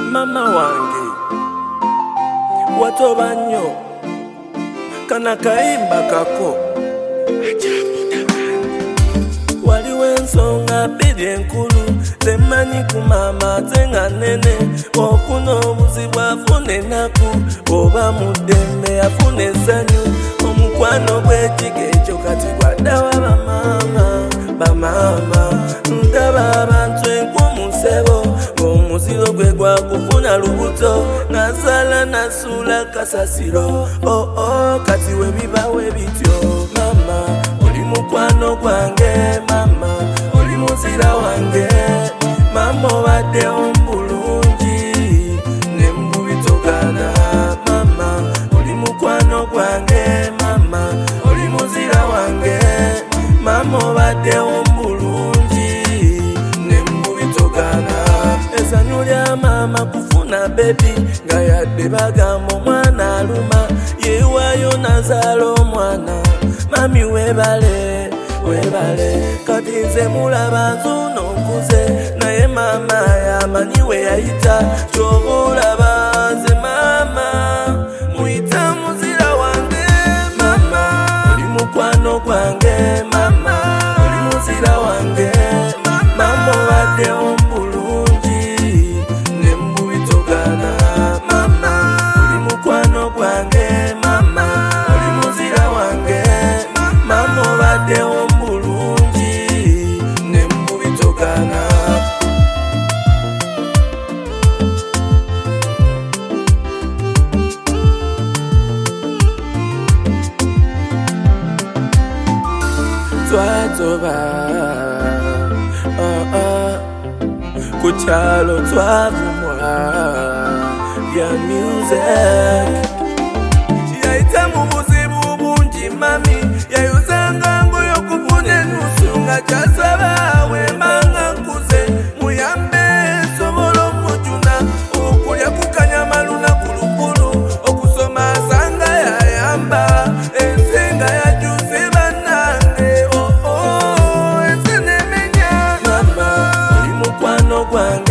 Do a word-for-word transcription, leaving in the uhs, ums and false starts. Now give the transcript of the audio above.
mama wange watoba nnyo kana kayimba kako waliwo ensonga bbiri enkulu zemanyi ku maama zenga nene okuna obuzibu afuna ennaku oba mu ddembe afuna essanyu omukwano gw'ekiga ekyo kati gwaddawa bamaama bamaama ndaba abantu enkumusebo ng'omuziro gwe gwakufuna lubuto nasala nasuula kasasiro oh oh kati we bibawe bityo mama oli mukwano gwange mama oli muzira wange mama obadde ombulungi nembubitogana mama oli mukwano gwange mama oli muzira wange mama obadde ombulungi nembubitogana essanyu lya mama kufuna bebi nga yadde bagamba omwana aluma yeewaayo nazaala omwana mami webale webale kati nze mulaba nzuno nkuze naye mama yamanyi we yayita kyoba olaba nze mama muyita muzira wange mama oli mukwano gwange mama oli muzira wange mama obadde ombulungi nembubitogana mama oli mukwano gwange mama oli muzira wange mama obadde ombulungi nembubitogana twatoba uh, uh. ku kyalo twavumwa bya music yayita mu buzibu bungi mami yayuzanga ngoyo kufuna ennusu nga kyasaba wemanga nkuze muyambe sobola omujuna okulya kukanyama lunaku lukulu okusoma asanga yayamba ensinga yajuze bannange oh oh ensi nemenya mama oli mukwano gwange